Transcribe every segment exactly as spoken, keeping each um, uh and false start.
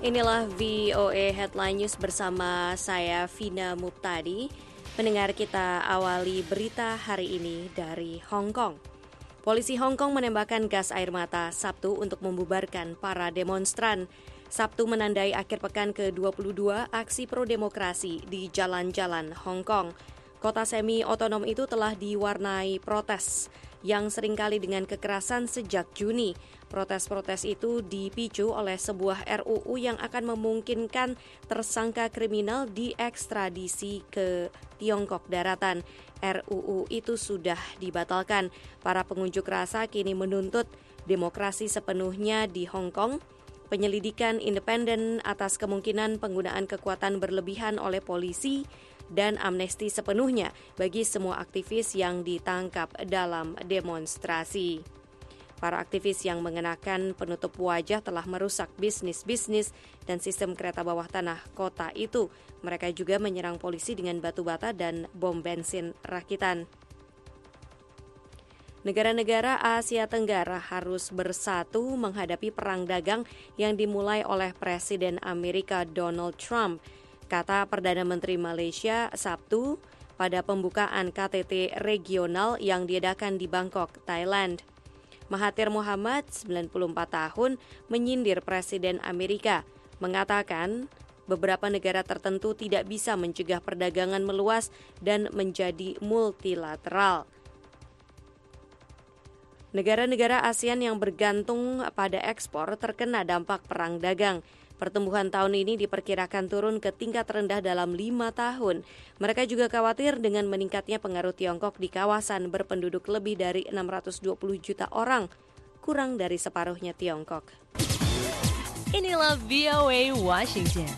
Inilah V O A Headline News bersama saya Vina Muptadi. Pendengar, kita awali berita hari ini dari Hong Kong. Polisi Hong Kong menembakkan gas air mata Sabtu untuk membubarkan para demonstran. Sabtu menandai akhir pekan ke dua puluh dua aksi pro-demokrasi di jalan-jalan Hong Kong. Kota semi-otonom itu telah diwarnai protes yang seringkali dengan kekerasan sejak Juni. Protes-protes itu dipicu oleh sebuah R U U yang akan memungkinkan tersangka kriminal diekstradisi ke Tiongkok daratan. R U U itu sudah dibatalkan. Para pengunjuk rasa kini menuntut demokrasi sepenuhnya di Hong Kong, penyelidikan independen atas kemungkinan penggunaan kekuatan berlebihan oleh polisi, dan amnesti sepenuhnya bagi semua aktivis yang ditangkap dalam demonstrasi. Para aktivis yang mengenakan penutup wajah telah merusak bisnis-bisnis dan sistem kereta bawah tanah kota itu. Mereka juga menyerang polisi dengan batu bata dan bom bensin rakitan. Negara-negara Asia Tenggara harus bersatu menghadapi perang dagang yang dimulai oleh Presiden Amerika Donald Trump, kata Perdana Menteri Malaysia Sabtu pada pembukaan K T T regional yang diadakan di Bangkok, Thailand. Mahathir Mohamad, sembilan puluh empat tahun, menyindir Presiden Amerika, mengatakan beberapa negara tertentu tidak bisa mencegah perdagangan meluas dan menjadi multilateral. Negara-negara ASEAN yang bergantung pada ekspor terkena dampak perang dagang. Pertumbuhan tahun ini diperkirakan turun ke tingkat rendah dalam lima tahun. Mereka juga khawatir dengan meningkatnya pengaruh Tiongkok di kawasan berpenduduk lebih dari enam ratus dua puluh juta orang, kurang dari separuhnya Tiongkok. Inilah V O A Washington.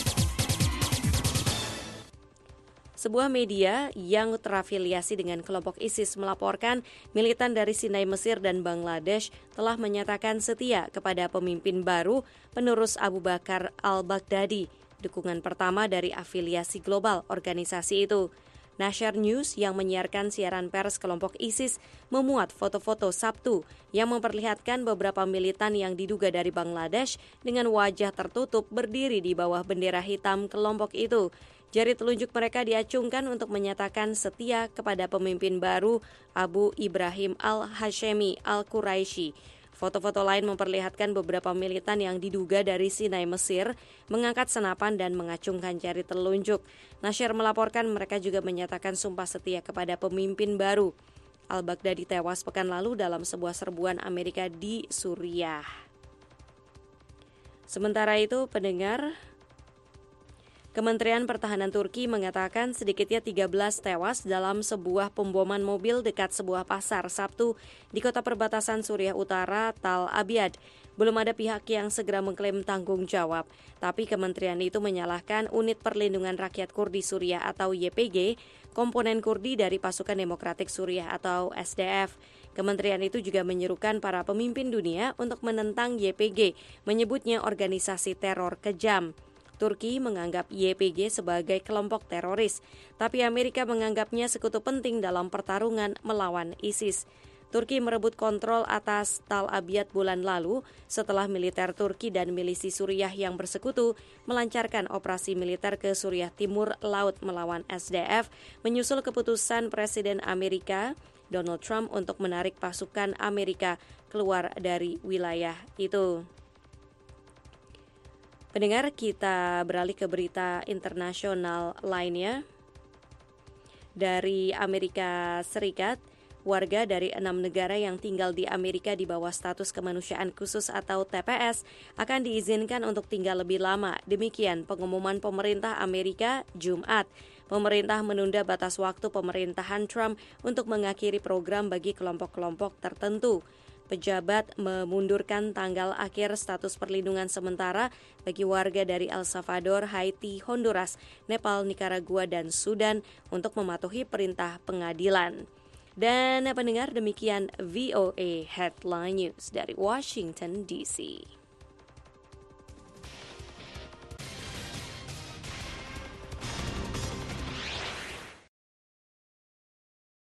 Sebuah media yang terafiliasi dengan kelompok ISIS melaporkan militan dari Sinai, Mesir dan Bangladesh telah menyatakan setia kepada pemimpin baru penerus Abu Bakar al-Baghdadi, dukungan pertama dari afiliasi global organisasi itu. Nasher News yang menyiarkan siaran pers kelompok ISIS memuat foto-foto Sabtu yang memperlihatkan beberapa militan yang diduga dari Bangladesh dengan wajah tertutup berdiri di bawah bendera hitam kelompok itu. Jari telunjuk mereka diacungkan untuk menyatakan setia kepada pemimpin baru Abu Ibrahim al-Hashemi al-Quraisy. Foto-foto lain memperlihatkan beberapa militan yang diduga dari Sinai, Mesir, mengangkat senapan dan mengacungkan jari telunjuk. Nasher melaporkan mereka juga menyatakan sumpah setia kepada pemimpin baru. Al-Baghdadi tewas pekan lalu dalam sebuah serbuan Amerika di Suriah. Sementara itu, pendengar, Kementerian Pertahanan Turki mengatakan sedikitnya tiga belas tewas dalam sebuah pemboman mobil dekat sebuah pasar Sabtu di kota perbatasan Suriah Utara, Tal Abyad. Belum ada pihak yang segera mengklaim tanggung jawab, tapi kementerian itu menyalahkan Unit Perlindungan Rakyat Kurdi Suriah atau Y P G, komponen Kurdi dari Pasukan Demokratik Suriah atau S D F. Kementerian itu juga menyerukan para pemimpin dunia untuk menentang Y P G, menyebutnya organisasi teror kejam. Turki menganggap Y P G sebagai kelompok teroris, tapi Amerika menganggapnya sekutu penting dalam pertarungan melawan ISIS. Turki merebut kontrol atas Tal Abyad bulan lalu setelah militer Turki dan milisi Suriah yang bersekutu melancarkan operasi militer ke Suriah Timur Laut melawan S D F, menyusul keputusan Presiden Amerika Donald Trump untuk menarik pasukan Amerika keluar dari wilayah itu. Pendengar, kita beralih ke berita internasional lainnya. Dari Amerika Serikat, warga dari enam negara yang tinggal di Amerika di bawah status kemanusiaan khusus atau T P S akan diizinkan untuk tinggal lebih lama. Demikian pengumuman pemerintah Amerika Jumat. Pemerintah menunda batas waktu pemerintahan Trump untuk mengakhiri program bagi kelompok-kelompok tertentu. Pejabat memundurkan tanggal akhir status perlindungan sementara bagi warga dari El Salvador, Haiti, Honduras, Nepal, Nicaragua, dan Sudan untuk mematuhi perintah pengadilan. Dan pendengar, demikian V O A Headline News dari Washington D C.